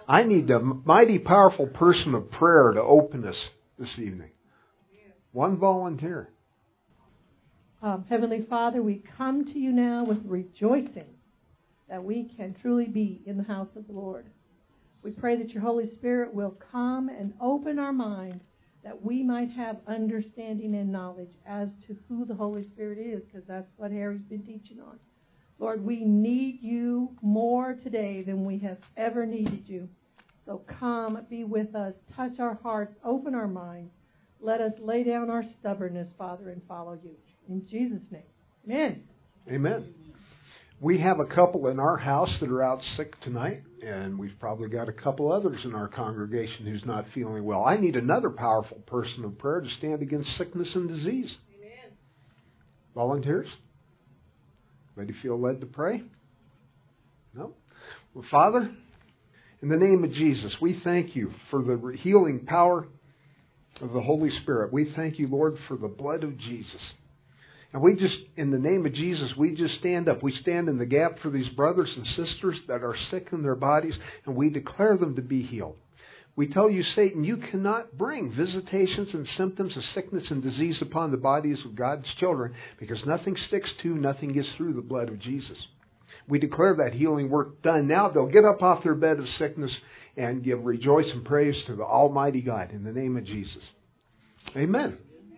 I need the mighty powerful person of prayer to open us this evening. One volunteer. Heavenly Father, we come to you now with rejoicing that we can truly be in the house of the Lord. We pray that your Holy Spirit will come and open our mind that we might have understanding and knowledge as to who the Holy Spirit is, because that's what Harry's been teaching on. Lord, we need you more today than we have ever needed you. So come, be with us, touch our hearts, open our minds. Let us lay down our stubbornness, Father, and follow you. In Jesus' name, amen. Amen. We have a couple in our house that are out sick tonight, and we've probably got a couple others in our congregation who's not feeling well. I need another powerful person of prayer to stand against sickness and disease. Amen. Volunteers? Anybody feel led to pray? No? Well, Father, in the name of Jesus, we thank you for the healing power of the Holy Spirit. We thank you, Lord, for the blood of Jesus. And we just, in the name of Jesus, we just stand up. We stand in the gap for these brothers and sisters that are sick in their bodies, and we declare them to be healed. We tell you, Satan, you cannot bring visitations and symptoms of sickness and disease upon the bodies of God's children, because nothing sticks to, nothing gets through the blood of Jesus. We declare that healing work done. Now they'll get up off their bed of sickness and give rejoice and praise to the Almighty God in the name of Jesus. Amen.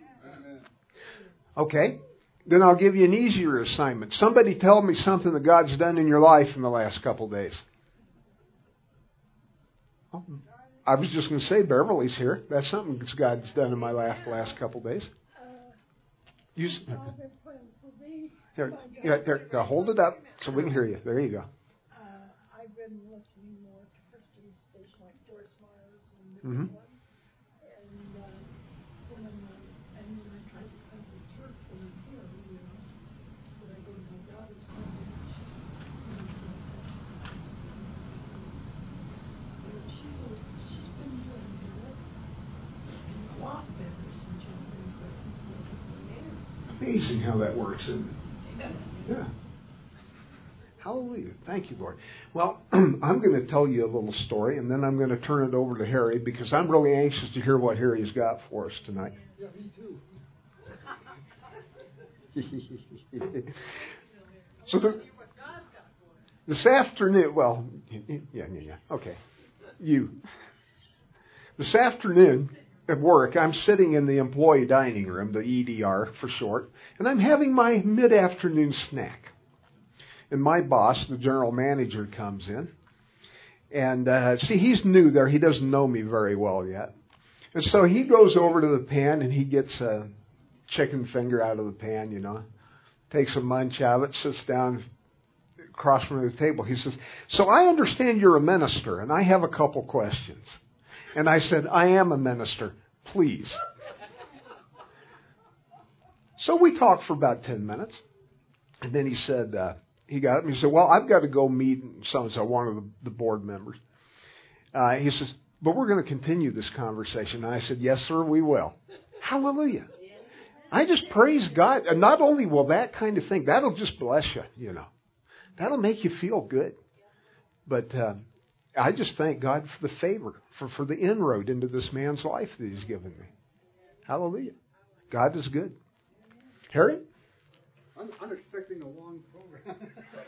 Okay. Then I'll give you an easier assignment. Somebody tell me something that God's done in your life in the last couple days. I was just going to say Beverly's here. That's something that God's done in my last couple days. You, here, hold it up so we can hear you. There you go. I've been listening more to Christian stations like Joyce Myers and different ones. And when I tried to come to church when I'm here, when I go to my daughter's home, she's been doing good, a lot better since I've been there. Amazing how that works, isn't it? Yeah. Hallelujah. Thank you, Lord. Well, I'm going to tell you a little story, and then I'm going to turn it over to Harry, because I'm really anxious to hear what Harry's got for us tonight. Yeah, me too. So this afternoon, well, yeah. Okay. This afternoon at work, I'm sitting in the employee dining room, the EDR for short, and I'm having my mid-afternoon snack. And my boss, the general manager, comes in. And see, he's new there. He doesn't know me very well yet. And so he goes over to the pan and he gets a chicken finger out of the pan, takes a munch out of it, sits down across from the table. He says, "So I understand you're a minister, and I have a couple questions." And I said, "I am a minister, please." So we talked for about 10 minutes. And then he said, he got up and he said, "Well, I've got to go meet so-and-so, one of the board members." He says, "But we're going to continue this conversation." And I said, "Yes, sir, we will." Hallelujah. I just praise God. And not only will that kind of thing, that'll just bless you, That'll make you feel good. But I just thank God for the favor, for the inroad into this man's life that he's given me. Hallelujah. God is good. Harry? I'm expecting a long program.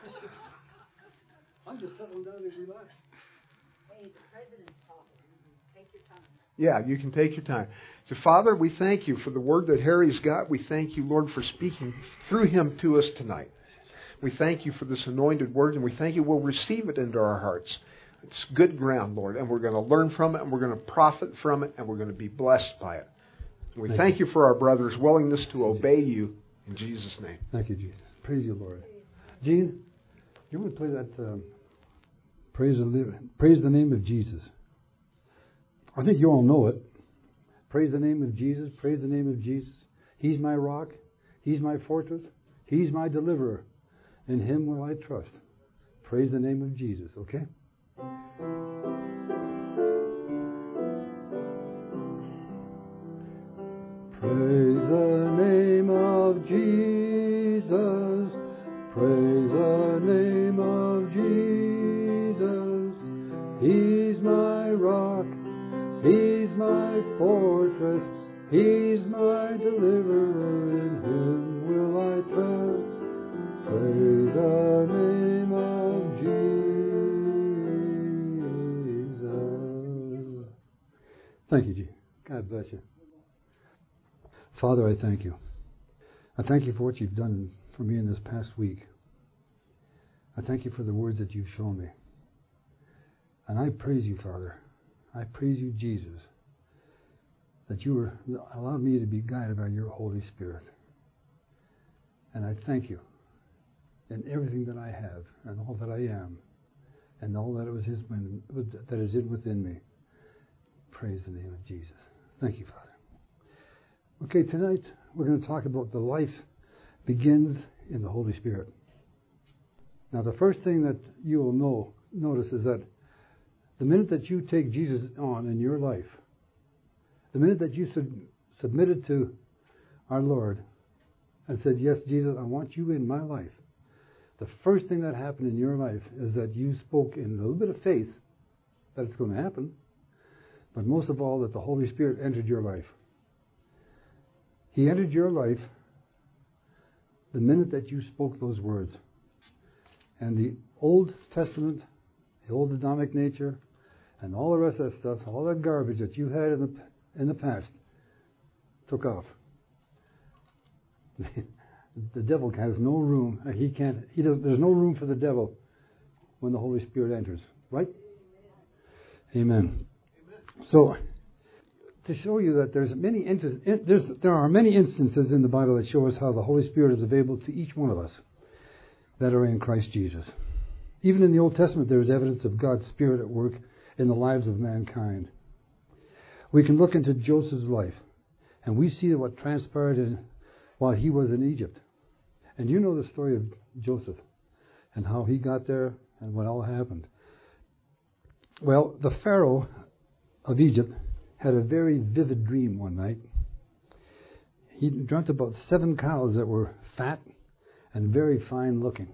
I'm just settling down and relax. Hey, the president's talking. Take your time. Yeah, you can take your time. So, Father, we thank you for the word that Harry's got. We thank you, Lord, for speaking through him to us tonight. We thank you for this anointed word, and we thank you we'll receive it into our hearts. It's good ground, Lord, and we're going to learn from it, and we're going to profit from it, and we're going to be blessed by it. And we thank you for our brothers' willingness to obey you in Jesus' name. Thank you, Jesus. Praise you, Lord. Gene, you want to play that praise the name of Jesus? I think you all know it. Praise the name of Jesus. Praise the name of Jesus. He's my rock. He's my fortress. He's my deliverer. In him will I trust. Praise the name of Jesus, okay? Praise the name of Jesus. Praise the name of Jesus. He He's my rock. He's my fortress. He's my deliverer. In Him will I trust. Praise the name of Jesus. Thank you, G. God bless you. Father, I thank you. I thank you for what you've done for me in this past week. I thank you for the words that you've shown me. And I praise you, Father. I praise you, Jesus, that you allowed me to be guided by your Holy Spirit. And I thank you in everything that I have and all that I am and all that is within me. Praise the name of Jesus. Thank you, Father. Okay, tonight we're going to talk about the life begins in the Holy Spirit. Now, the first thing that you will notice is that the minute that you take Jesus on in your life, the minute that you submitted to our Lord and said, yes, Jesus, I want you in my life, the first thing that happened in your life is that you spoke in a little bit of faith that it's going to happen, but most of all that the Holy Spirit entered your life. He entered your life the minute that you spoke those words. And the Old Testament, the old Adamic nature, and all the rest of that stuff, all that garbage that you had in the past, took off. The devil has no room. There's no room for the devil when the Holy Spirit enters. Right? Amen. So, to show you that there are many instances in the Bible that show us how the Holy Spirit is available to each one of us that are in Christ Jesus. Even in the Old Testament, there is evidence of God's Spirit at work in the lives of mankind. We can look into Joseph's life, and we see what transpired while he was in Egypt. And you know the story of Joseph and how he got there and what all happened. Well, the Pharaoh of Egypt had a very vivid dream one night. He dreamt about 7 cows that were fat and very fine looking.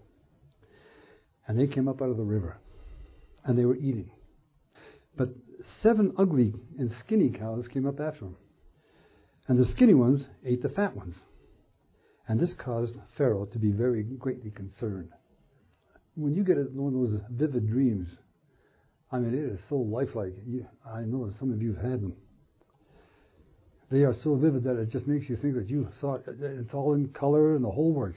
And they came up out of the river. And they were eating. But 7 ugly and skinny cows came up after them. And the skinny ones ate the fat ones. And this caused Pharaoh to be very greatly concerned. When you get one of those vivid dreams, I mean, it is so lifelike. I know some of you have had them. They are so vivid that it just makes you think that you saw it. It's all in color and the whole works.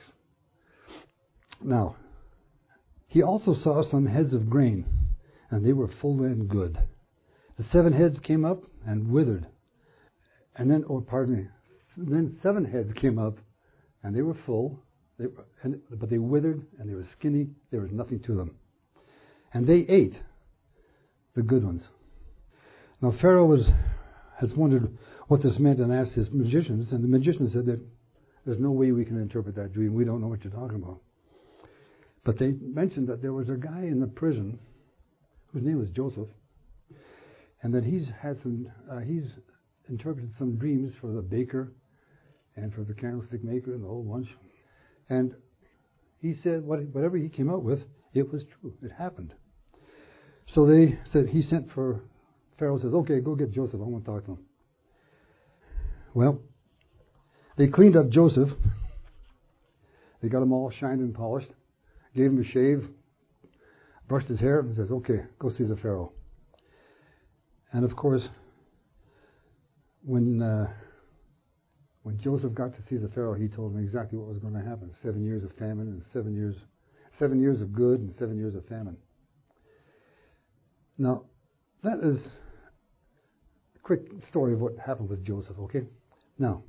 Now, he also saw some heads of grain, and they were full and good. The 7 heads came up and withered. And then, then 7 heads came up, and they were full, but they withered, and they were skinny. There was nothing to them. And they ate the good ones. Now Pharaoh has wondered what this meant and asked his magicians, and the magicians said that there's no way we can interpret that dream. We don't know what you're talking about. But they mentioned that there was a guy in the prison whose name was Joseph, and that he's interpreted some dreams for the baker and for the candlestick maker and the whole bunch. And he said whatever he came out with, it was true. It happened. So he sent for Pharaoh, says, okay, go get Joseph. I want to talk to him. Well, they cleaned up Joseph. They got him all shined and polished, gave him a shave, brushed his hair, and says, okay, go see the Pharaoh. And of course, when Joseph got to see the Pharaoh, he told him exactly what was going to happen. 7 years of famine and 7 years of good and 7 years of famine. Now, that is a quick story of what happened with Joseph, okay? Now,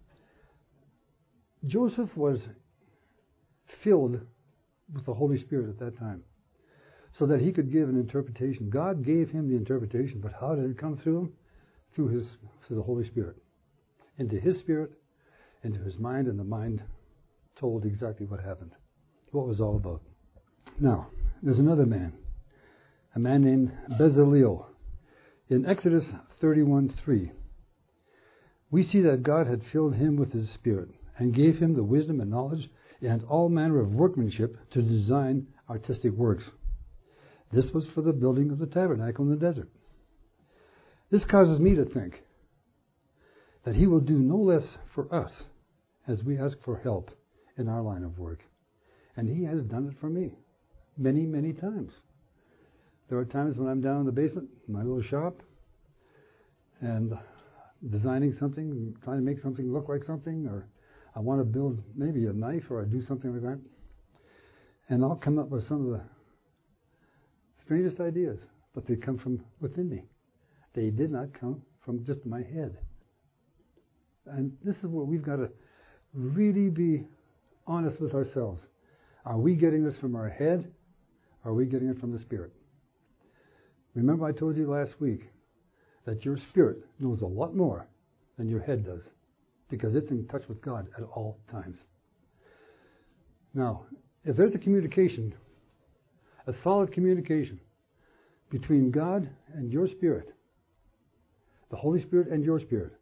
Joseph was filled with the Holy Spirit at that time so that he could give an interpretation. God gave him the interpretation, but how did it come through him? Through the Holy Spirit. Into his spirit, into his mind, and the mind told exactly what happened, what it was all about. Now, there's another man, a man named Bezaleel. In Exodus 31:3, we see that God had filled him with his spirit and gave him the wisdom and knowledge and all manner of workmanship to design artistic works. This was for the building of the tabernacle in the desert. This causes me to think that he will do no less for us as we ask for help in our line of work. And he has done it for me many, many times. There are times when I'm down in the basement, in my little shop, and designing something, trying to make something look like something, or I want to build maybe a knife, or I do something like that. And I'll come up with some of the strangest ideas, but they come from within me. They did not come from just my head. And this is where we've got to really be honest with ourselves. Are we getting this from our head? Or are we getting it from the Spirit? Remember I told you last week that your spirit knows a lot more than your head does, because it's in touch with God at all times. Now, if there's a communication, a solid communication between God and your spirit, the Holy Spirit and your spirit,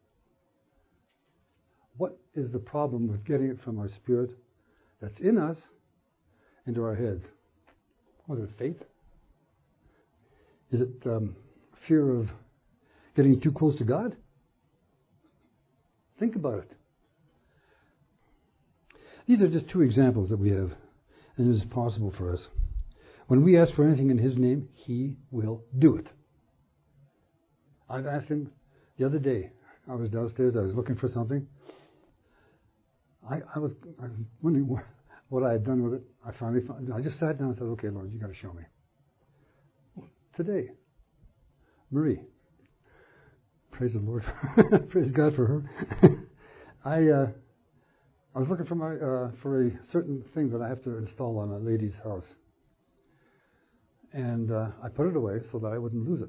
what is the problem with getting it from our spirit that's in us into our heads? Was it faith? Is it fear of getting too close to God? Think about it. These are just two examples that we have, and it is possible for us. When we ask for anything in His name, He will do it. I've asked Him the other day. I was downstairs. I was looking for something. I was wondering what I had done with it. I finally found. I just sat down and said, "Okay, Lord, you got to show me." Today, Marie. Praise the Lord. Praise God for her. I was looking for a certain thing that I have to install on a lady's house. And I put it away so that I wouldn't lose it.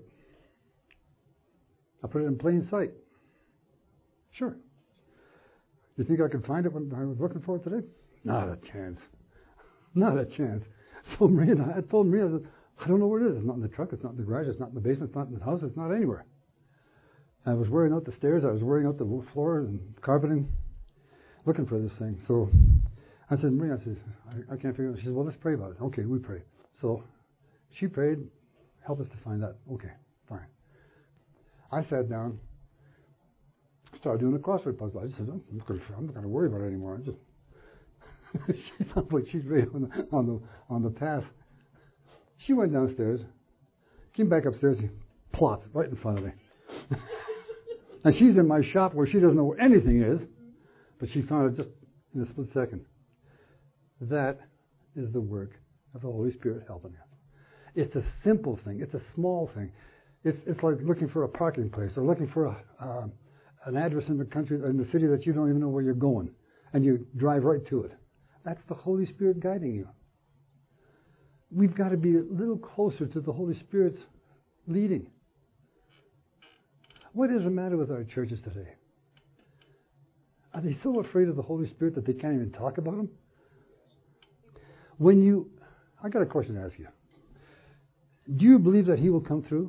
I put it in plain sight. Sure. You think I could find it when I was looking for it today? Not a chance. Not a chance. So Maria, I told Maria, I don't know where it is. It's not in the truck. It's not in the garage. It's not in the basement. It's not in the house. It's not anywhere. I was wearing out the stairs. I was wearing out the floor and carpeting, looking for this thing. So I said, Maria, I can't figure it out. She said, well, let's pray about it. Okay, we pray. So she prayed, help us to find that. Okay, fine. I sat down, started doing a crossword puzzle. I just said, I'm not going to worry about it anymore. I just she sounds like she's right on the path. She went downstairs, came back upstairs, and plopped right in front of me. And she's in my shop where she doesn't know where anything is, but she found it just in a split second. That is the work of the Holy Spirit helping you. It's a simple thing. It's a small thing. It's like looking for a parking place or looking for an address in the country, in the city that you don't even know where you're going, and you drive right to it. That's the Holy Spirit guiding you. We've got to be a little closer to the Holy Spirit's leading. What is the matter with our churches today? Are they so afraid of the Holy Spirit that they can't even talk about Him? I got a question to ask you. Do you believe that He will come through?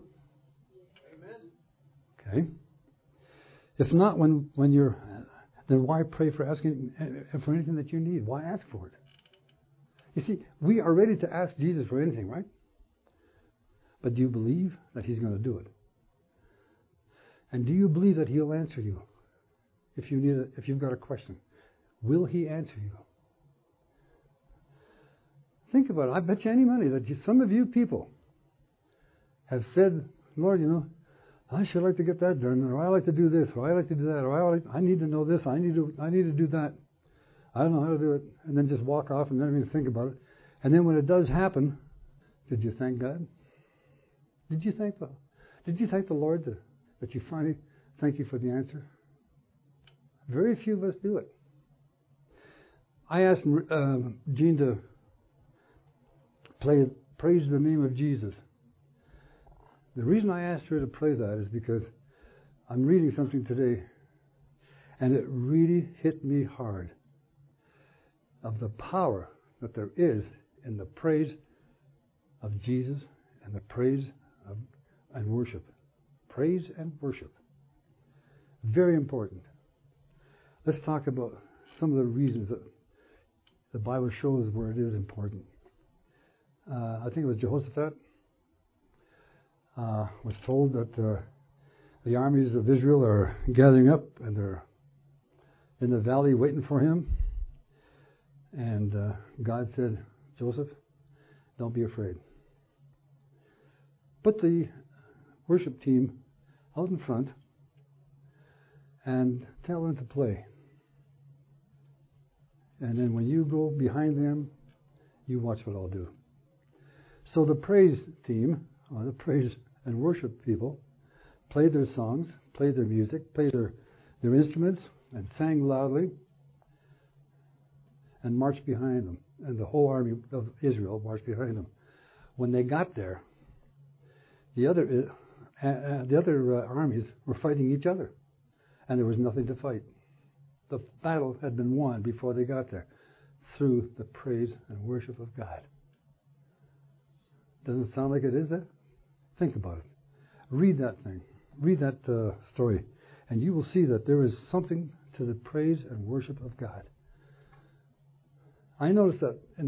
Amen. Okay. If not, then why pray for asking for anything that you need? Why ask for it? You see, we are ready to ask Jesus for anything, right? But do you believe that He's going to do it? And do you believe that He'll answer you if you've got a question? Will He answer you? Think about it. I bet you any money that some of you people have said, Lord, I should like to get that done, or I like to do this, or I like to do that, or I need to know this, I need to do that. I don't know how to do it. And then just walk off and never even think about it. And then when it does happen, did you thank God? Did you thank the Lord that you finally thank you for the answer? Very few of us do it. I asked Jean to play Praise the Name of Jesus. The reason I asked her to play that is because I'm reading something today, and it really hit me hard of the power that there is in the praise of Jesus and the praise and worship. Praise and worship. Very important. Let's talk about some of the reasons that the Bible shows where it is important. I think it was Jehoshaphat. was told that the armies of Israel are gathering up and they're in the valley waiting for him. And God said, Joseph, don't be afraid. Put the worship team out in front and tell them to play. And then when you go behind them, you watch what I'll do. So the praise team, or the praise and worship people, played their songs, played their music, played their instruments, and sang loudly, and marched behind them. And the whole army of Israel marched behind them. When they got there, the other armies were fighting each other, and there was nothing to fight. The battle had been won before they got there through the praise and worship of God. Doesn't it sound like it is that? Think about it. Read that thing. Read that story, and you will see that there is something to the praise and worship of God. I noticed that in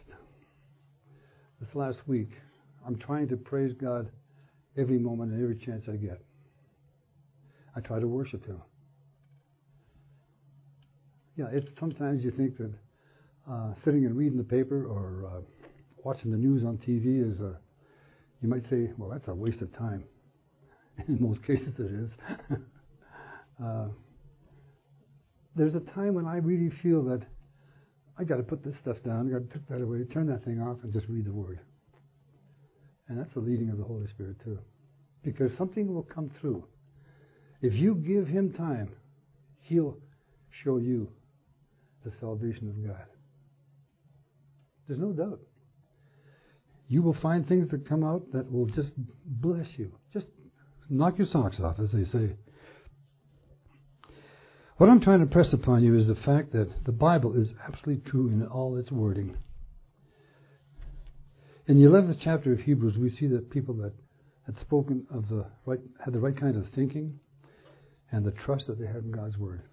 this last week, I'm trying to praise God every moment and every chance I get. I try to worship Him. Yeah, it's sometimes you think that sitting and reading the paper or watching the news on TV is you might say, well, that's a waste of time. In most cases it is. There's a time when I really feel that I got to put this stuff down, I got to put that away, turn that thing off, and just read the Word. And that's the leading of the Holy Spirit too. Because something will come through. If you give Him time, He'll show you the salvation of God. There's no doubt. You will find things that come out that will just bless you. Just knock your socks off, as they say. What I'm trying to press upon you is the fact that the Bible is absolutely true in all its wording. In the 11th chapter of Hebrews, we see that people that had spoken of had the right kind of thinking and the trust that they had in God's Word.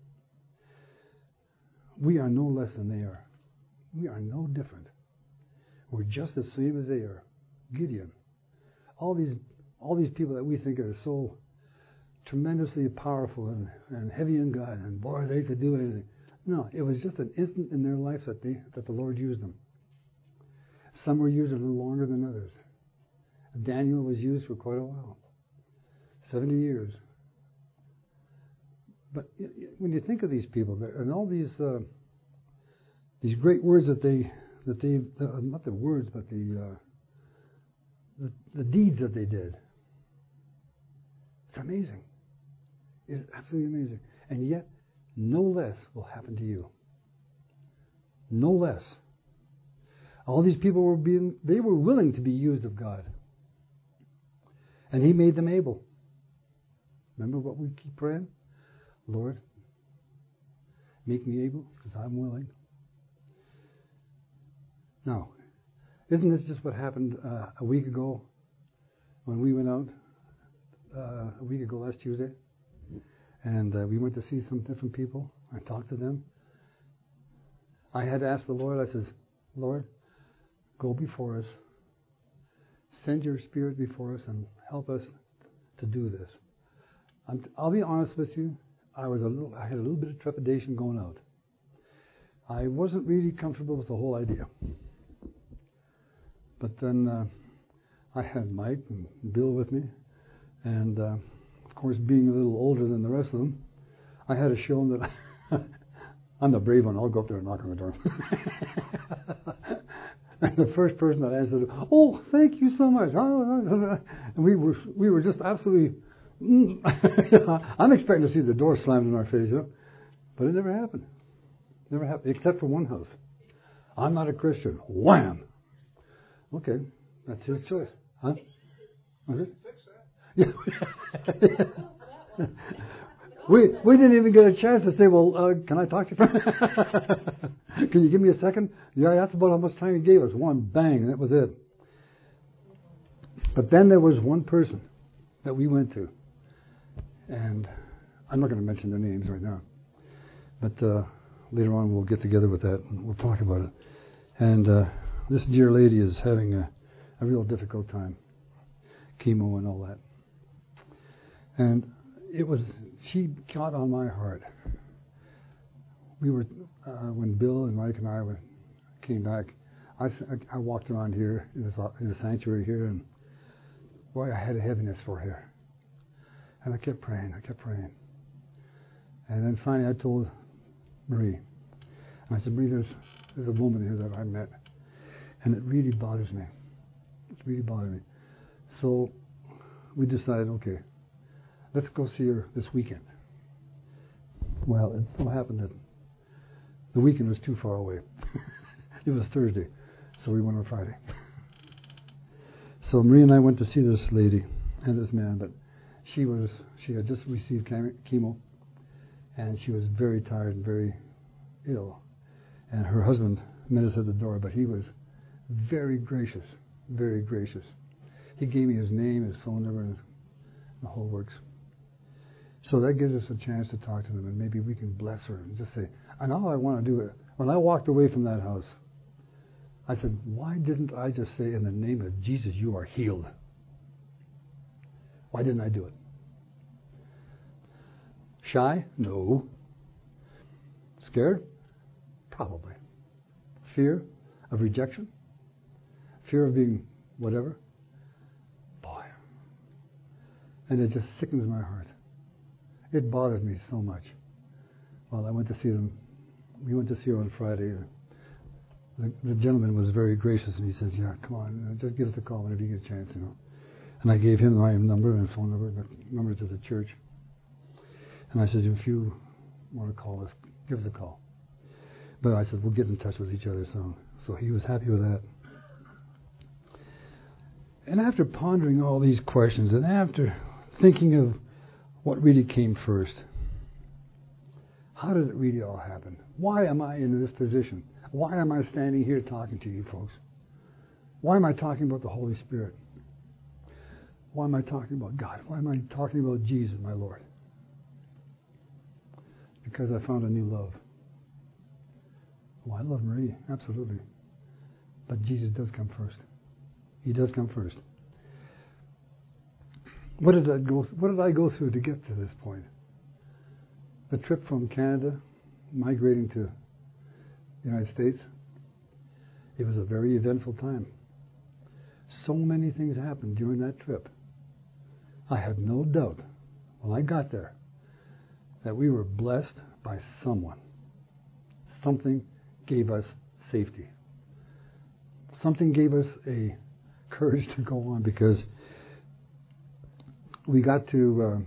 We are no less than they are. We are no different. We're just the same as they are. Gideon. All these people that we think are so tremendously powerful and heavy in God, and boy, they could do anything. No, it was just an instant in their life that the Lord used them. Some were used a little longer than others. Daniel was used for quite a while, 70 years. But when you think of these people and all these great words that they not the words, but the deeds that they did, it's amazing. It's absolutely amazing. And yet, no less will happen to you. No less. All these people they were willing to be used of God. And He made them able. Remember what we keep praying? Lord, make me able, because I'm willing. Now, isn't this just what happened a week ago when we went out? A week ago last Tuesday? And we went to see some different people. I talked to them. I had asked the Lord, I says, Lord, go before us. Send your Spirit before us and help us to do this. I'll be honest with you. I had a little bit of trepidation going out. I wasn't really comfortable with the whole idea. But then I had Mike and Bill with me. And of course, being a little older than the rest of them, I had to show them that I'm the brave one. I'll go up there and knock on the door. And the first person that answered, oh, thank you so much. And we were just absolutely, I'm expecting to see the door slammed in our face, but it never happened. Never happened, except for one house. I'm not a Christian. Wham! Okay, that's his choice. Huh? Was it? Yeah. We didn't even get a chance to say, well, can I talk to you? Can you give me a second? Yeah, that's about how much time he gave us. One bang, and that was it. But then there was one person that we went to. And I'm not going to mention their names right now. But later on we'll get together with that and we'll talk about it. And this dear lady is having a real difficult time. chemo and all that. And she got on my heart. We were, when Bill and Mike and I came back, I walked around here in the sanctuary here, and boy, I had a heaviness for her. And I kept praying. And then finally I told Marie. And I said, Marie, there's a woman here that I met, and it really bothers me. It's really bothering me. So we decided, okay, let's go see her this weekend. Well, it so happened that the weekend was too far away. It was Thursday, so we went on Friday. So Marie and I went to see this lady and this man, but she had just received chemo, and she was very tired and very ill. And her husband met us at the door, but he was very gracious, very gracious. He gave me his name, his phone number, and the whole works. So that gives us a chance to talk to them, and maybe we can bless her and just say, and all I want to do, when I walked away from that house, I said, why didn't I just say, in the name of Jesus, you are healed? Why didn't I do it? Shy? No. Scared? Probably. Fear of rejection? Fear of being whatever? Boy. And it just sickens my heart. It bothered me so much. Well, I went to see them. We went to see her on Friday. The gentleman was very gracious, and he says, yeah, come on, just give us a call whenever you get a chance, And I gave him my number and phone number, the number to the church. And I said, if you want to call us, give us a call. But I said, we'll get in touch with each other soon. So he was happy with that. And after pondering all these questions, and after thinking of what really came first, how did it really all happen? Why am I in this position? Why am I standing here talking to you folks? Why am I talking about the Holy Spirit? Why am I talking about God? Why am I talking about Jesus, my Lord? Because I found a new love. Oh, I love Marie, absolutely. But Jesus does come first. He does come first. What did I go through to get to this point? The trip from Canada, migrating to the United States, it was a very eventful time. So many things happened during that trip. I had no doubt when I got there that we were blessed by someone. Something gave us safety. Something gave us a courage to go on, because we got to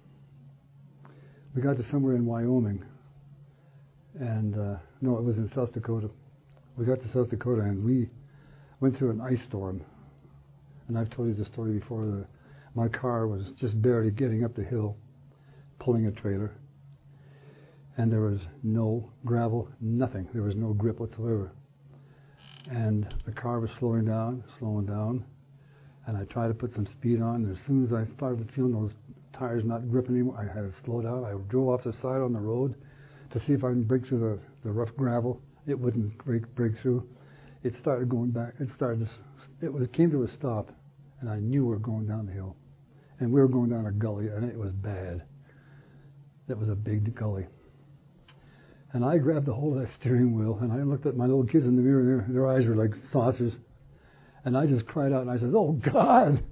somewhere in Wyoming, and no, it was in South Dakota. We got to South Dakota, and we went through an ice storm. And I've told you the story before. My car was just barely getting up the hill, pulling a trailer, and there was no gravel, nothing. There was no grip whatsoever. And the car was slowing down, and I tried to put some speed on, and as soon as I started feeling those tires not gripping anymore, I had to slow down. I drove off the side on the road to see if I can break through the rough gravel. It wouldn't break through. It started going back. It came to a stop, and I knew we were going down the hill. And we were going down a gully, and it was bad. It was a big gully. And I grabbed a hold of that steering wheel, and I looked at my little kids in the mirror, and their eyes were like saucers. And I just cried out, and I said, oh, God!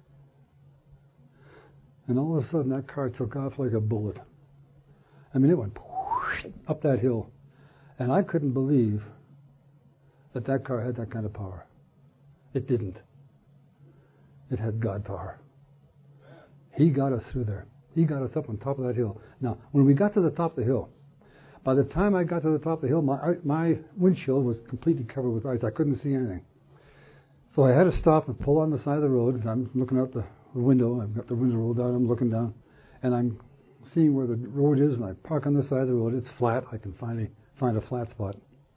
And all of a sudden, that car took off like a bullet. I mean, it went up that hill. And I couldn't believe that car had that kind of power. It didn't. It had God power. He got us through there. He got us up on top of that hill. Now, when we got to the top of the hill, by the time I got to the top of the hill, my windshield was completely covered with ice. I couldn't see anything. So I had to stop and pull on the side of the road. I'm looking out the window. I've got the window rolled down. I'm looking down. And I'm seeing where the road is, and I park on the side of the road. It's flat. I can finally find a flat spot.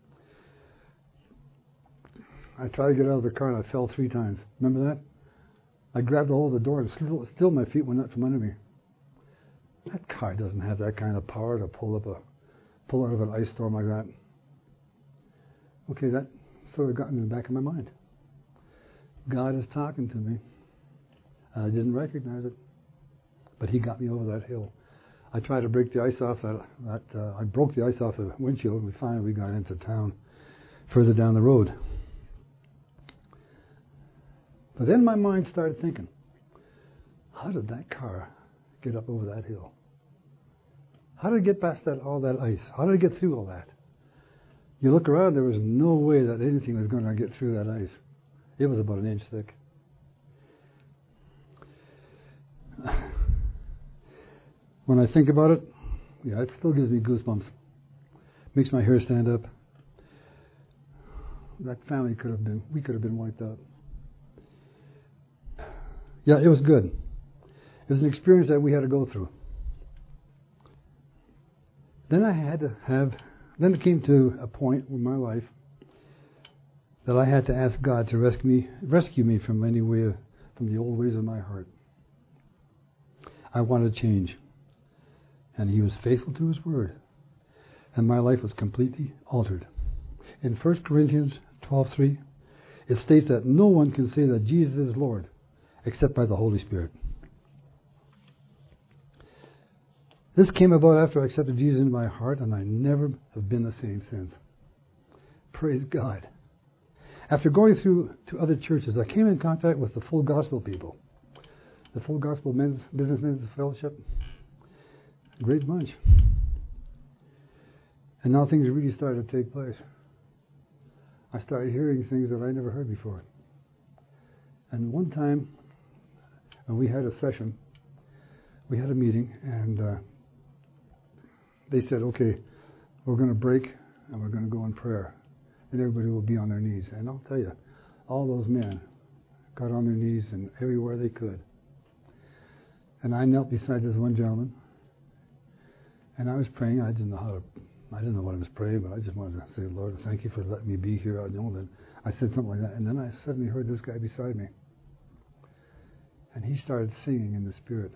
I tried to get out of the car, and I fell 3 times. Remember that? I grabbed a hold of the door, and still my feet went out from under me. That car doesn't have that kind of power to pull out of an ice storm like that. Okay, that sort of got in the back of my mind. God is talking to me I didn't recognize it. But he got me over that hill. I tried to break the ice off I broke the ice off the windshield, and we got into town further down the road. But then my mind started thinking, how did that car get up over that hill? How did it get past all that ice? How did it get through all that? You look around, there was no way that anything was going to get through that ice. It was about an inch thick. When I think about it, yeah, it still gives me goosebumps. Makes my hair stand up. That family we could have been wiped out. Yeah, it was good. It was an experience that we had to go through. Then it came to a point in my life that I had to ask God to rescue me from from the old ways of my heart. I wanted to change. And He was faithful to His word. And my life was completely altered. In 1 Corinthians 12:3, it states that no one can say that Jesus is Lord except by the Holy Spirit. This came about after I accepted Jesus into my heart, and I never have been the same since. Praise God. After going through to other churches, I came in contact with the Full Gospel people. The Full Gospel Businessmen's Fellowship. Great bunch. And now things really started to take place. I started hearing things that I never heard before. And one time, when we had a session, we had a meeting, and they said, okay, we're going to break, and we're going to go in prayer. And everybody will be on their knees. And I'll tell you, all those men got on their knees and everywhere they could. And I knelt beside this one gentleman, and I was praying. I didn't know what I was praying, but I just wanted to say, Lord, thank you for letting me be here. I know that I said something like that, and then I suddenly heard this guy beside me, and he started singing in the Spirit.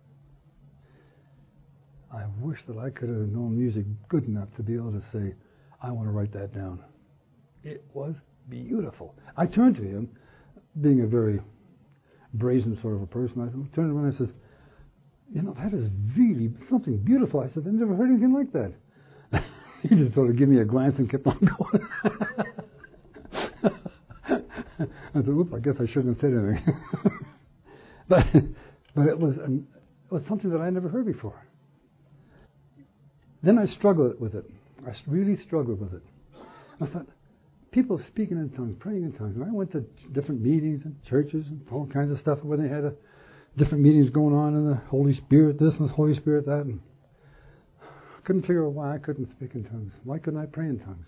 I wish that I could have known music good enough to be able to say, I want to write that down. It was beautiful. I turned to him, being a very brazen sort of a person. I turned to him and I said, you know, that is really something beautiful. I said, I've never heard anything like that. He just sort of gave me a glance and kept on going. I said, I guess I shouldn't have said anything. but it was something that I never heard before. Then I struggled with it. I really struggled with it. I thought, people speaking in tongues, praying in tongues. And I went to different meetings and churches and all kinds of stuff where they had different meetings going on in the Holy Spirit, this and the Holy Spirit, that. And I couldn't figure out why I couldn't speak in tongues. Why couldn't I pray in tongues?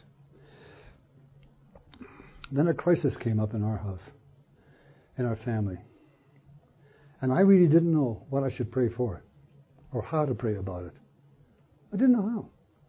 Then a crisis came up in our house, in our family. And I really didn't know what I should pray for or how to pray about it. I didn't know how.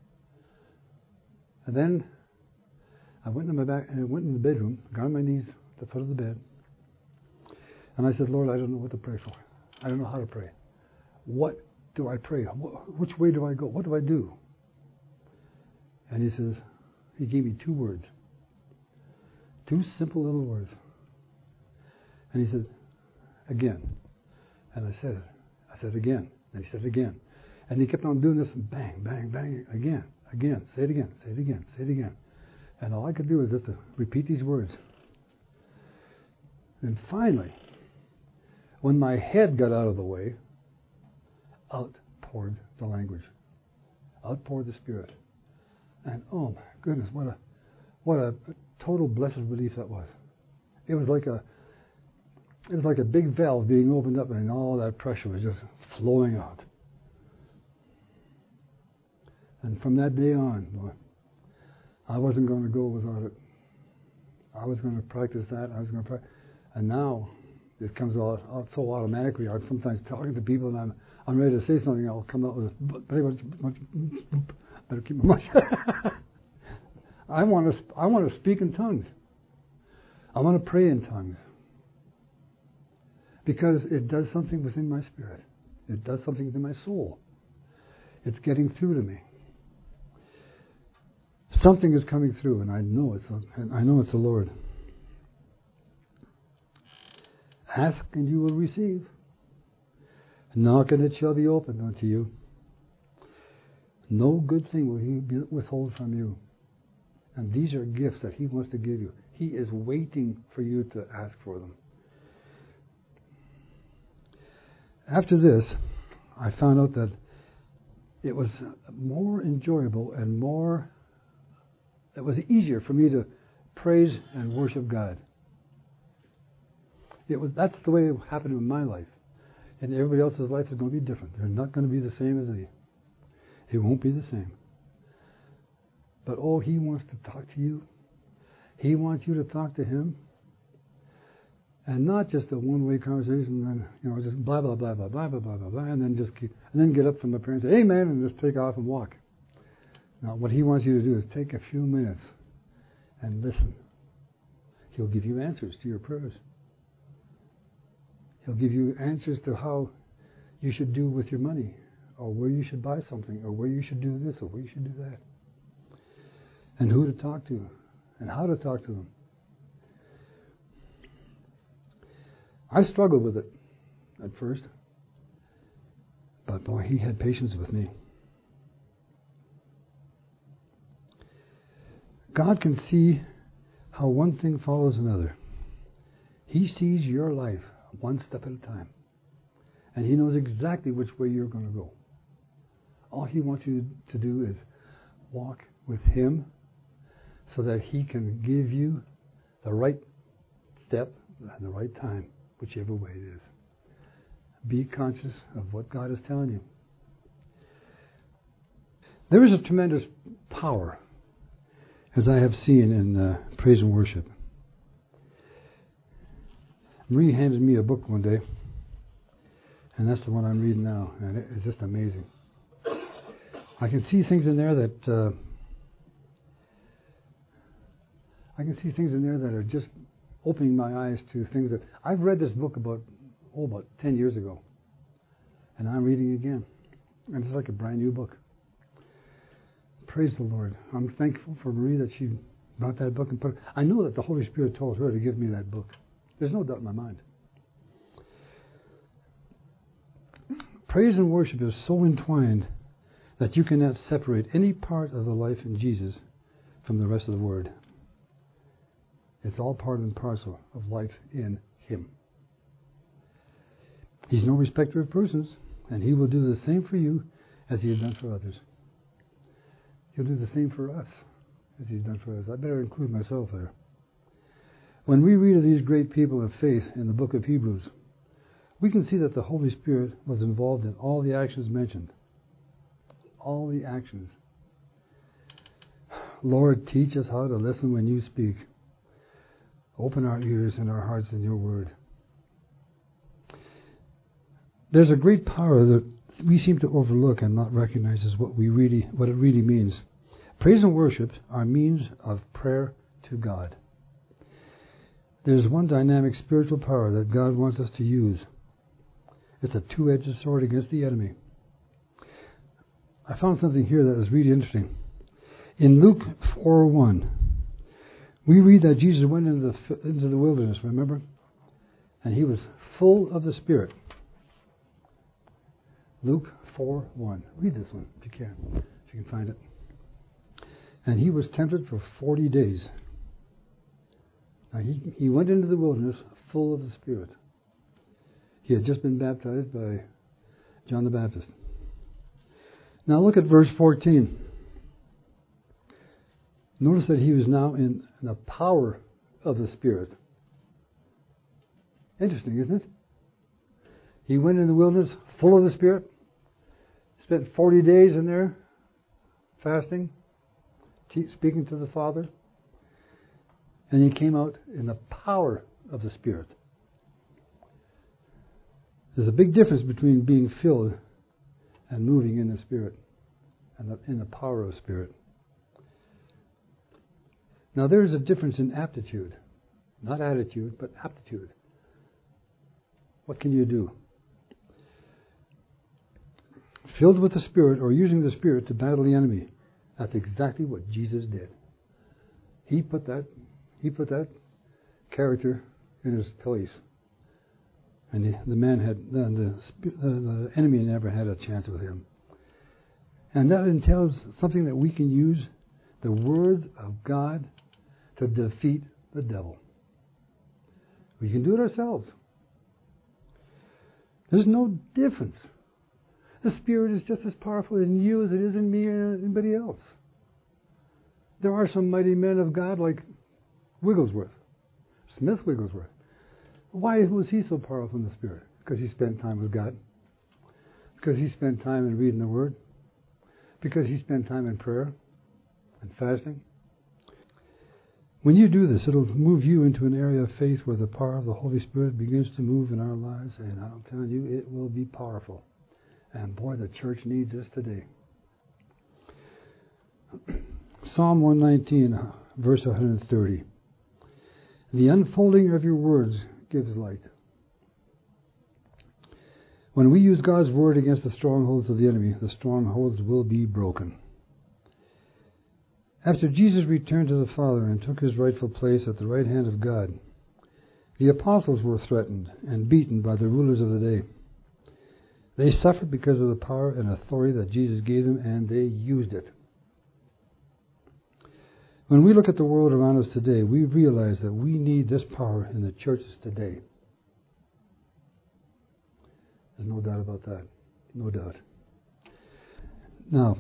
And then I went in the bedroom, got on my knees at the foot of the bed, and I said, Lord, I don't know what to pray for. I don't know how to pray. What do I pray? Which way do I go? What do I do? And he gave me 2 words. 2 simple little words. And he said, again. And I said it. I said again. And he said again. And he kept on doing this, and bang, bang, bang, again, say it again, say it again, say it again. And all I could do was just to repeat these words. And finally, when my head got out of the way, out poured the language. Out poured the Spirit. And oh my goodness, what a total blessed relief that was. It was like a big valve being opened up, and all that pressure was just flowing out. And from that day on, boy, I wasn't going to go without it. I was going to practice that. And now it comes out so automatically. I'm sometimes talking to people, and I'm ready to say something. I'll come out with better keep my mouth shut. I want to speak in tongues. I want to pray in tongues because it does something within my spirit. It does something within my soul. It's getting through to me. Something is coming through, and I know it's the Lord. Ask and you will receive. Knock and it shall be opened unto you. No good thing will he withhold from you. And these are gifts that he wants to give you. He is waiting for you to ask for them. After this, I found out that it was more enjoyable and it was easier for me to praise and worship God. That's the way it happened in my life. And everybody else's life is going to be different. They're not going to be the same as me. It won't be the same. But he wants to talk to you. He wants you to talk to him. And not just a one-way conversation, and just blah, blah, blah, blah, blah, blah, blah, blah, blah, and then get up from the prayer and say, amen, and just take off and walk. Now, what he wants you to do is take a few minutes and listen. He'll give you answers to your prayers. He'll give you answers to how you should do with your money, or where you should buy something, or where you should do this, or where you should do that. And who to talk to, and how to talk to them. I struggled with it at first, but boy, he had patience with me. God can see how one thing follows another. He sees your life one step at a time, and he knows exactly which way you're going to go. All he wants you to do is walk with him so that he can give you the right step at the right time, whichever way it is. Be conscious of what God is telling you. There is a tremendous power, as I have seen in praise and worship. Marie handed me a book one day, and that's the one I'm reading now, and it is just amazing. I can see things in there that are just opening my eyes to things that I've read this book about 10 years ago, and I'm reading it again, and it's like a brand new book. Praise the Lord. I'm thankful for Marie that she brought that book and put it. I know that the Holy Spirit told her to give me that book. There's no doubt in my mind. Praise and worship is so entwined that you cannot separate any part of the life in Jesus from the rest of the Word. It's all part and parcel of life in him. He's no respecter of persons, and he will do the same for you as he has done for others. He'll do the same for us as he's done for us. I better include myself there. When we read of these great people of faith in the book of Hebrews, we can see that the Holy Spirit was involved in all the actions mentioned. All the actions. Lord, teach us how to listen when you speak. Open our ears and our hearts in your word. There's a great power that we seem to overlook and not recognize as what it really means. Praise and worship are means of prayer to God. There's one dynamic spiritual power that God wants us to use. It's a two-edged sword against the enemy. I found something here that is really interesting. In Luke 4:1, we read that Jesus went into the wilderness, remember? And he was full of the Spirit. Luke 4:1. Read this one if you can find it. And he was tempted for 40 days. Now he went into the wilderness full of the Spirit. He had just been baptized by John the Baptist. Now look at verse 14. Notice that he was now in the power of the Spirit. Interesting, isn't it? He went in the wilderness full of the Spirit, spent 40 days in there, fasting, speaking to the Father, and he came out in the power of the Spirit. There's a big difference between being filled and moving in the Spirit, and in the power of the Spirit. Now there is a difference in aptitude, not attitude, but aptitude. What can you do? Filled with the Spirit or using the Spirit to battle the enemy. That's exactly what Jesus did. He put that character in his place. And the enemy never had a chance with him. And that entails something that we can use, the Word of God, to defeat the devil. We can do it ourselves. There's no difference. The Spirit is just as powerful in you as it is in me or anybody else. There are some mighty men of God like Wigglesworth, Smith Wigglesworth. Why was he so powerful in the Spirit? Because he spent time with God. Because he spent time in reading the Word. Because he spent time in prayer and fasting. When you do this, it'll move you into an area of faith where the power of the Holy Spirit begins to move in our lives. And I'm telling you, it will be powerful. And boy, the church needs this today. Psalm 119, verse 130. The unfolding of your words gives light. When we use God's word against the strongholds of the enemy, the strongholds will be broken. After Jesus returned to the Father and took his rightful place at the right hand of God, the apostles were threatened and beaten by the rulers of the day. They suffered because of the power and authority that Jesus gave them, and they used it. When we look at the world around us today, we realize that we need this power in the churches today. There's no doubt about that. No doubt. Now,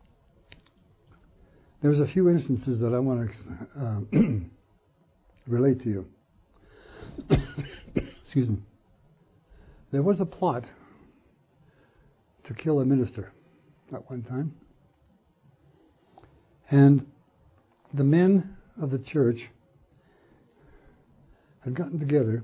there's a few instances that I want to relate to you. Excuse me. There was a plot to kill a minister at one time. And the men of the church had gotten together,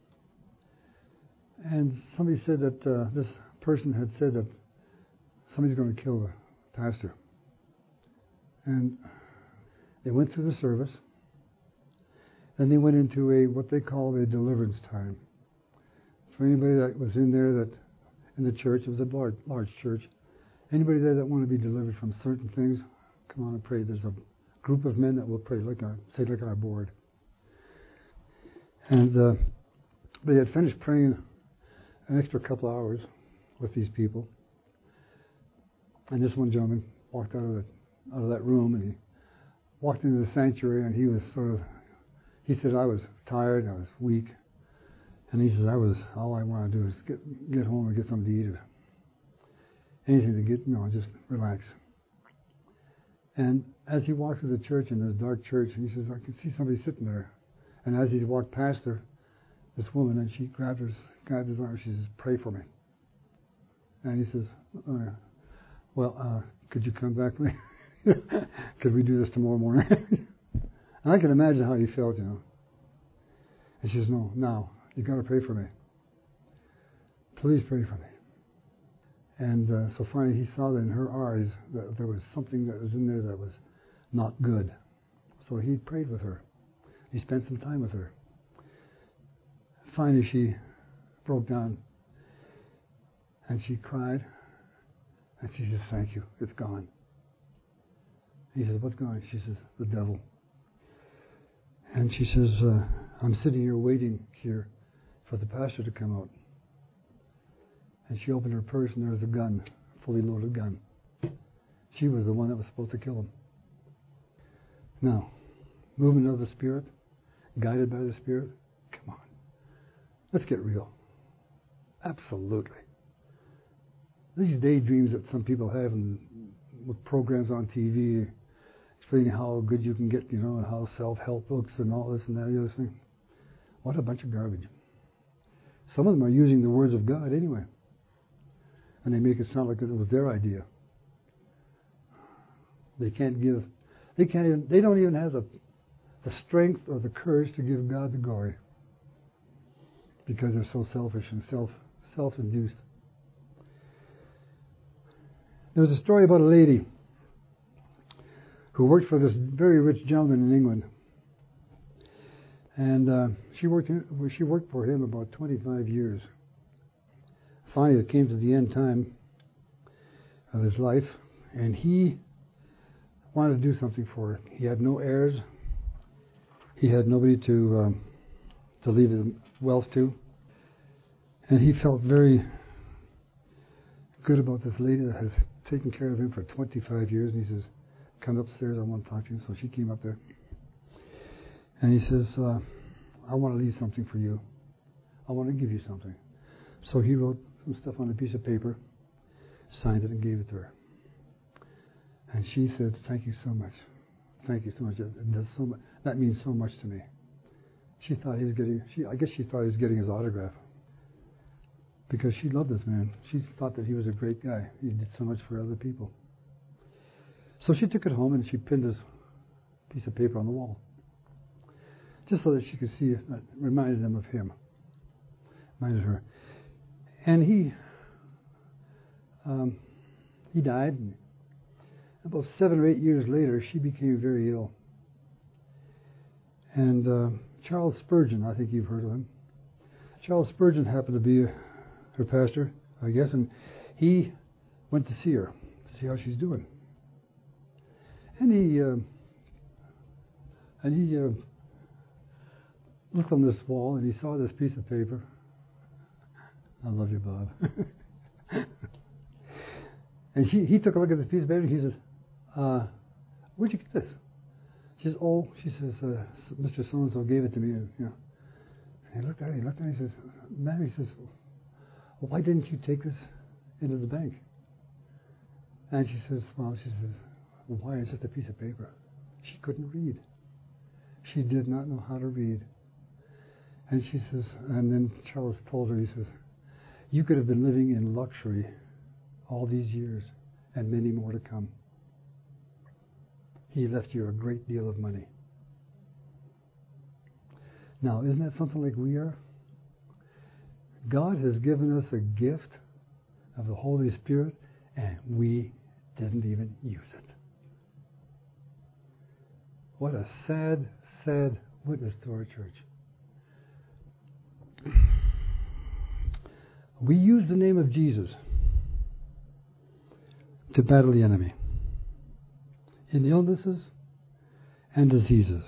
and somebody said that this person had said that somebody's going to kill the pastor. And they went through the service. Then they went into what they call a deliverance time. For anybody that was in there, that in the church, it was a large church. Anybody there that wanted to be delivered from certain things, come on and pray. There's a group of men that will pray, like our board. And they had finished praying an extra couple of hours with these people. And this one gentleman walked out of that room, and he walked into the sanctuary, and he was he said, I was tired, I was weak. And he says, all I want to do is get home and get something to eat, or anything to get, just relax. And as he walks through the church, in this dark church, he says, I can see somebody sitting there. And as he walked past her, this woman, and she grabbed his arm, she says, pray for me. And he says, could you come back later? Could we do this tomorrow morning? And I can imagine how he felt, And she says, no, now, you got to pray for me. Please pray for me. And so finally he saw that in her eyes that there was something that was in there that was not good. So he prayed with her. He spent some time with her. Finally she broke down and she cried. And she says, thank you, it's gone. He says, what's gone? She says, the devil. And she says, I'm sitting here waiting here for the pastor to come out. And she opened her purse, and there was a gun, a fully loaded gun. She was the one that was supposed to kill him. Now, movement of the Spirit, guided by the Spirit, come on. Let's get real. Absolutely. These daydreams that some people have with programs on TV explaining how good you can get, and how self-help books and all this and that and the other thing. What a bunch of garbage. Some of them are using the words of God anyway. And they make it sound like it was their idea. They don't even have the strength or the courage to give God the glory. Because they're so selfish and self-induced. There was a story about a lady who worked for this very rich gentleman in England. And she worked for him about 25 years. Finally, it came to the end time of his life, and he wanted to do something for her. He had no heirs. He had nobody to leave his wealth to. And he felt very good about this lady that has taken care of him for 25 years. And he says, come upstairs, I want to talk to you. So she came up there. And he says, I want to leave something for you. I want to give you something. So he wrote some stuff on a piece of paper, signed it, and gave it to her. And she said, thank you so much. Thank you so much. It does so much. That means so much to me. She thought he was getting, I guess she thought he was getting his autograph. Because she loved this man. She thought that he was a great guy. He did so much for other people. So she took it home and she pinned this piece of paper on the wall. Just so that she could see it. That reminded him of him. Reminded her. And he died. And about 7 or 8 years later, she became very ill. And Charles Spurgeon, I think you've heard of him. Charles Spurgeon happened to be her pastor, I guess, and he went to see her, to see how she's doing. And he looked on this wall, and he saw this piece of paper. I love you, Bob. And he took a look at this piece of paper, and he says, where'd you get this? She says, Mr. So-and-so gave it to me. And, and he looked at it, and he says, ma'am, he says, well, why didn't you take this into the bank? And she says, well, why? It's just a piece of paper. She couldn't read. She did not know how to read. And she says, and then Charles told her, he says, you could have been living in luxury all these years and many more to come. He left you a great deal of money. Now, isn't that something like we are? God has given us a gift of the Holy Spirit, and we didn't even use it. What a sad, sad witness to our church. We use the name of Jesus to battle the enemy in illnesses and diseases.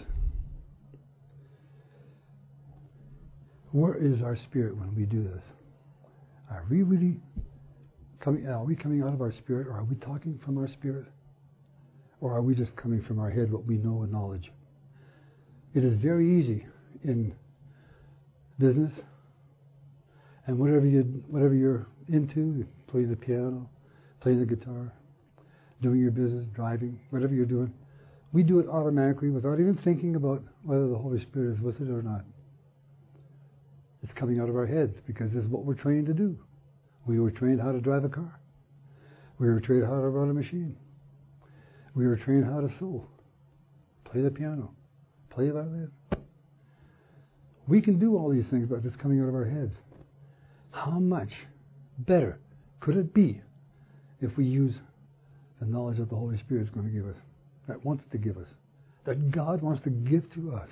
Where is our spirit when we do this? Are we really coming out of our spirit, or are we talking from our spirit? Or are we just coming from our head what we know with knowledge? It is very easy in business and whatever you're into, playing the piano, playing the guitar, doing your business, driving, whatever you're doing, we do it automatically without even thinking about whether the Holy Spirit is with it or not. It's coming out of our heads because this is what we're trained to do. We were trained how to drive a car. We were trained how to run a machine. We were trained how to sew, play the piano, play the violin. We can do all these things, but it's coming out of our heads. How much better could it be if we use the knowledge that the Holy Spirit is going to give us, that wants to give us, that God wants to give to us?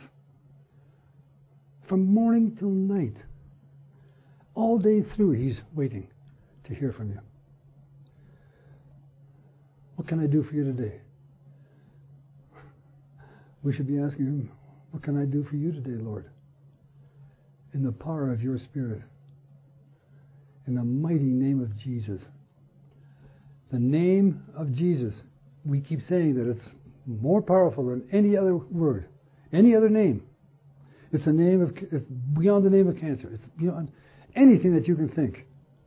From morning till night, all day through, He's waiting to hear from you. What can I do for you today? We should be asking Him, what can I do for you today, Lord? In the power of your Spirit. In the mighty name of Jesus. The name of Jesus. We keep saying that it's more powerful than any other word, any other name. It's beyond the name of cancer. It's beyond anything that you can think.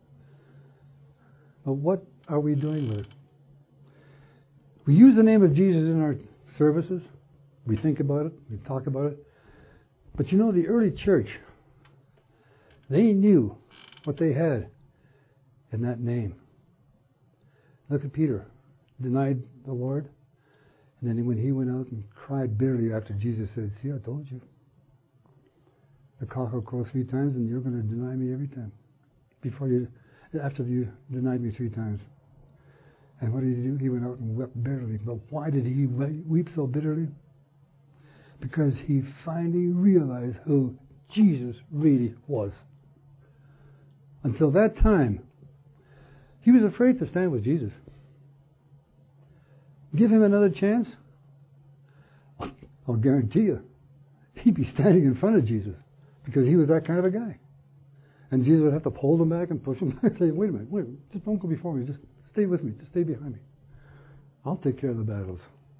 But what are we doing with it? We use the name of Jesus in our services. We think about it. We talk about it. But you know, the early church, they knew what they had in that name. Look at Peter. Denied the Lord. And then when he went out and cried bitterly after Jesus said, see, I told you. The cock will crow 3 times and you're going to deny me every time. After you denied me 3 times. And what did he do? He went out and wept bitterly. But why did he weep so bitterly? Because he finally realized who Jesus really was. Until that time, he was afraid to stand with Jesus. Give him another chance, I'll guarantee you, he'd be standing in front of Jesus because he was that kind of a guy. And Jesus would have to pull them back and push them back and say, wait a minute, just don't go before me. Just stay with me. Just stay behind me. I'll take care of the battles.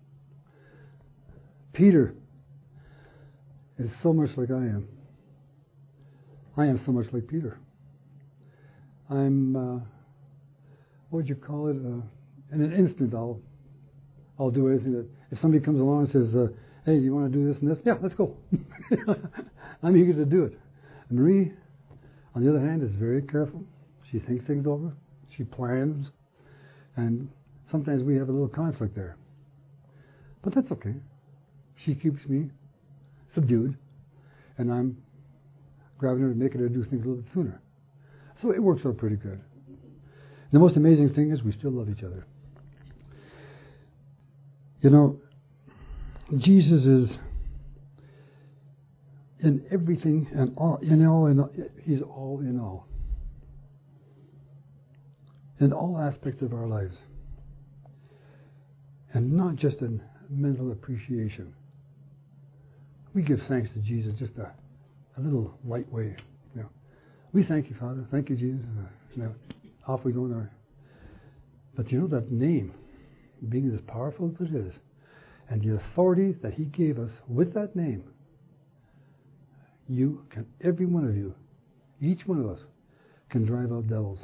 Peter is so much like I am. I am so much like Peter. I'm, what would you call it? In an instant, I'll do anything that, if somebody comes along and says, hey, you want to do this and this? Yeah, let's go. I'm eager to do it. And Marie, on the other hand, is very careful. She thinks things over. She plans. And sometimes we have a little conflict there. But that's okay. She keeps me subdued. And I'm grabbing her and making her do things a little bit sooner. So it works out pretty good. The most amazing thing is we still love each other. You know, Jesus is in everything and all, he's all in all. In all aspects of our lives. And not just in mental appreciation. We give thanks to Jesus just a little light way. You know. We thank you, Father. Thank you, Jesus. Off we go there. But you know that name, being as powerful as it is, and the authority that he gave us with that name, you can, every one of you, each one of us, can drive out devils.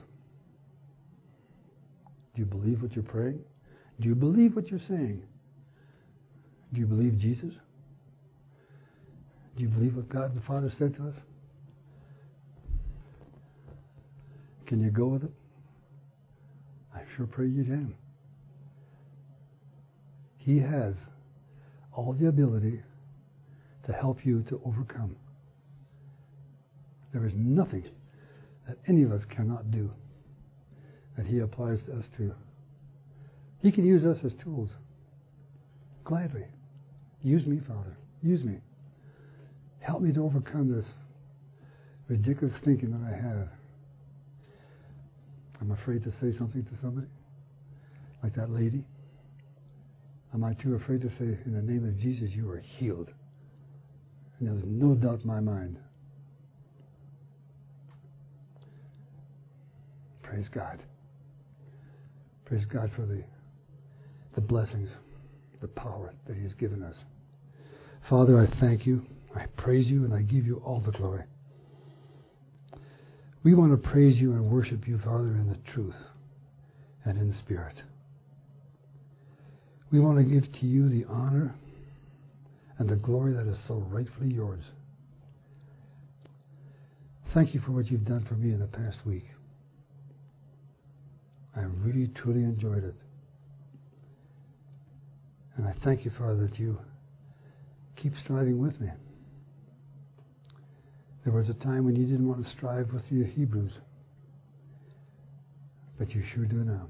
Do you believe what you're praying? Do you believe what you're saying? Do you believe Jesus? Do you believe what God the Father said to us? Can you go with it? I sure pray you can. He has all the ability to help you to overcome. There is nothing that any of us cannot do that he applies to us to. He can use us as tools. Gladly. Use me, Father. Use me. Help me to overcome this ridiculous thinking that I have. I'm afraid to say something to somebody, like that lady. Am I too afraid to say, in the name of Jesus, you are healed? And there's no doubt in my mind. Praise God. Praise God for the blessings, the power that he has given us. Father, I thank you, I praise you, and I give you all the glory. We want to praise you and worship you, Father, in the truth and in the Spirit. We want to give to you the honor and the glory that is so rightfully yours. Thank you for what you've done for me in the past week. I really, truly enjoyed it. And I thank you, Father, that you keep striving with me. There was a time when you didn't want to strive with the Hebrews, but you sure do now.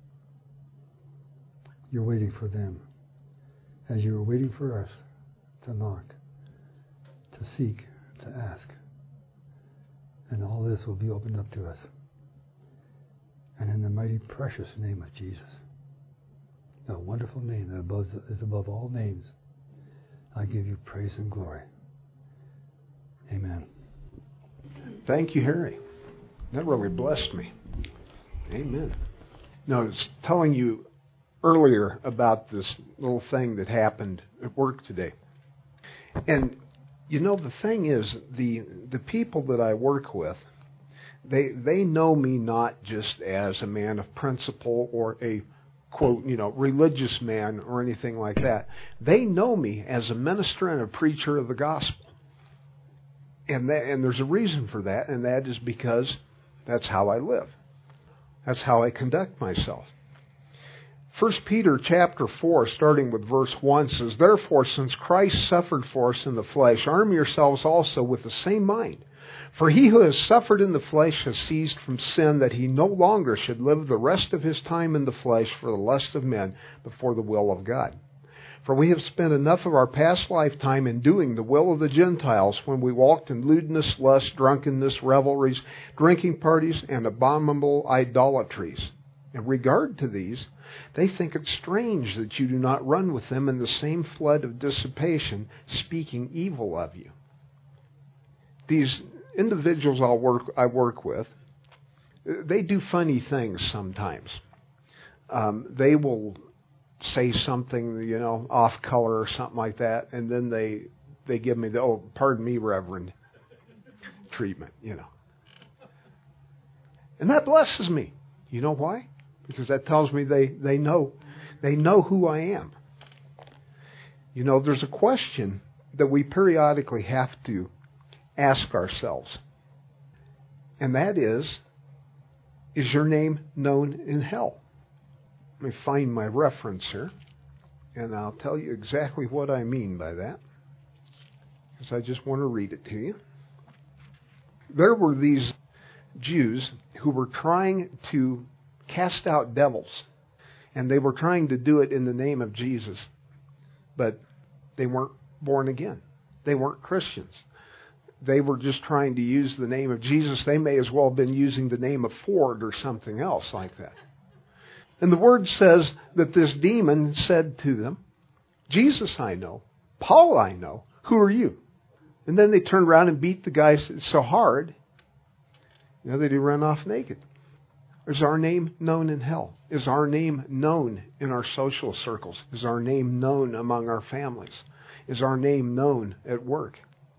You're waiting for them, as you were waiting for us to knock, to seek, to ask. And all this will be opened up to us. And in the mighty, precious name of Jesus, the wonderful name that is above all names, I give you praise and glory. Amen. Thank you, Harry. That really blessed me. Amen. Now, I was telling you earlier about this little thing that happened at work today. And, you know, the thing is, the people that I work with, they know me not just as a man of principle or a, quote, religious man or anything like that. They know me as a minister and a preacher of the gospel. And there's a reason for that, and that is because that's how I live. That's how I conduct myself. 1 Peter chapter 4, starting with verse 1, says, "Therefore, since Christ suffered for us in the flesh, arm yourselves also with the same mind. For he who has suffered in the flesh has ceased from sin, that he no longer should live the rest of his time in the flesh for the lust of men, but for the will of God. For we have spent enough of our past lifetime in doing the will of the Gentiles, when we walked in lewdness, lust, drunkenness, revelries, drinking parties, and abominable idolatries. In regard to these, they think it strange that you do not run with them in the same flood of dissipation, speaking evil of you." These individuals I work with, they do funny things sometimes. They will say something, off color or something like that, and then they give me the, "Oh, pardon me, Reverend," treatment, And that blesses me. You know why? Because that tells me they know who I am. There's a question that we periodically have to ask ourselves. And that is your name known in hell? Let me find my reference here, and I'll tell you exactly what I mean by that, because I just want to read it to you. There were these Jews who were trying to cast out devils, and they were trying to do it in the name of Jesus, but they weren't born again. They weren't Christians. They were just trying to use the name of Jesus. They may as well have been using the name of Ford or something else like that. And the Word says that this demon said to them, "Jesus I know, Paul I know, who are you?" And then they turned around and beat the guy so hard, that he ran off naked. Is our name known in hell? Is our name known in our social circles? Is our name known among our families? Is our name known at work?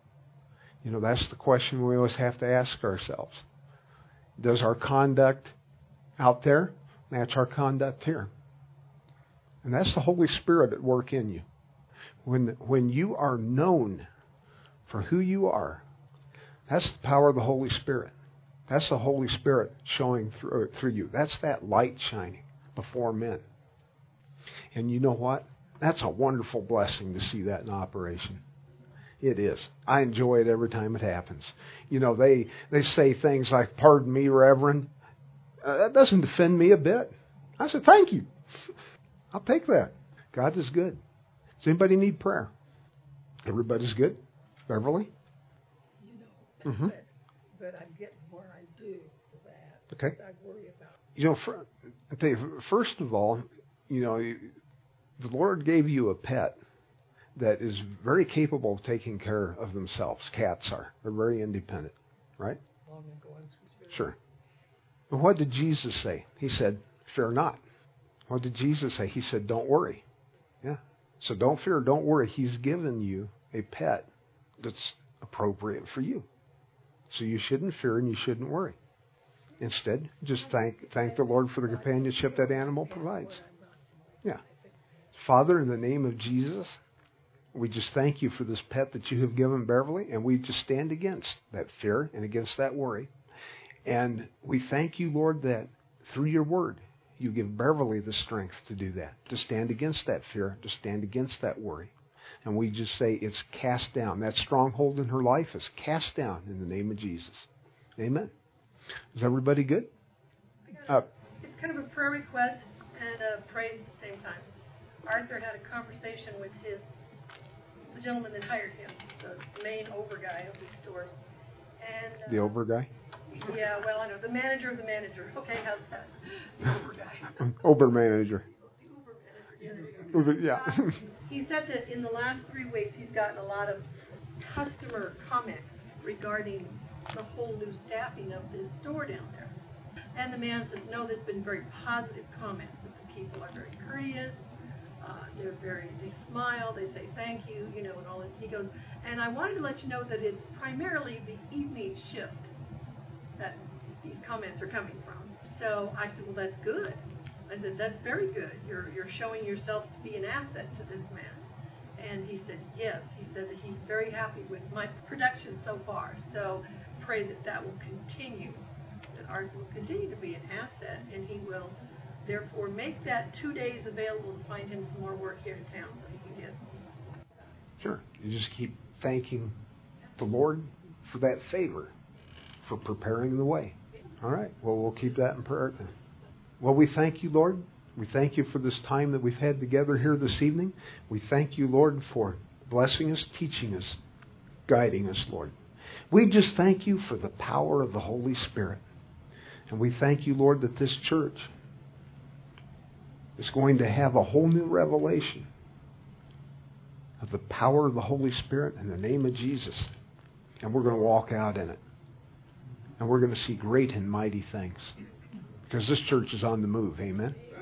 That's the question we always have to ask ourselves. Does our conduct out there match our conduct here? And that's the Holy Spirit at work in you. When you are known for who you are, that's the power of the Holy Spirit. That's the Holy Spirit showing through you. That's that light shining before men. And you know what? That's a wonderful blessing to see that in operation. It is. I enjoy it every time it happens. They say things like, "Pardon me, Reverend." That doesn't offend me a bit. I said, "Thank you. I'll take that." God is good. Does anybody need prayer? Everybody's good? Beverly? Mm-hmm. But I'm getting where I do that. Okay. I worry about. I tell you, first of all, the Lord gave you a pet that is very capable of taking care of themselves. Cats are. They're very independent, right? Sure. But what did Jesus say? He said, "Fear not." What did Jesus say? He said, "Don't worry." Yeah. So don't fear, don't worry. He's given you a pet that's appropriate for you. So you shouldn't fear and you shouldn't worry. Instead, just thank the Lord for the companionship that animal provides. Yeah. Father, in the name of Jesus, we just thank you for this pet that you have given Beverly, and we just stand against that fear and against that worry. And we thank you, Lord, that through your word, you give Beverly the strength to do that, to stand against that fear, to stand against that worry. And we just say it's cast down. That stronghold in her life is cast down in the name of Jesus. Amen. Is everybody good? It's kind of a prayer request and a praise at the same time. Arthur had a conversation with the gentleman that hired him, the main over guy of the stores. And the over guy? Yeah, well, I know. The manager of the manager. Okay, how's that? The over guy. Ober manager. The Uber manager. Yeah. He said that in the last 3 weeks he's gotten a lot of customer comments regarding the whole new staffing of this store down there. And the man says, no, there's been very positive comments. That the people are very courteous. They smile, they say thank you, and all this. He goes, and I wanted to let you know that it's primarily the evening shift that these comments are coming from. So I said, well, that's good. I said, that's very good. You're showing yourself to be an asset to this man. And he said, yes. He said that he's very happy with my production so far. So pray that will continue, that Arthur will continue to be an asset, and he will therefore make that 2 days available to find him some more work here in town so he can get. Sure. You just keep thanking the Lord for that favor, for preparing the way. All right. Well, we'll keep that in prayer then. Well, we thank you, Lord. We thank you for this time that we've had together here this evening. We thank you, Lord, for blessing us, teaching us, guiding us, Lord. We just thank you for the power of the Holy Spirit. And we thank you, Lord, that this church is going to have a whole new revelation of the power of the Holy Spirit in the name of Jesus. And we're going to walk out in it. And we're going to see great and mighty things. Because this church is on the move. Amen.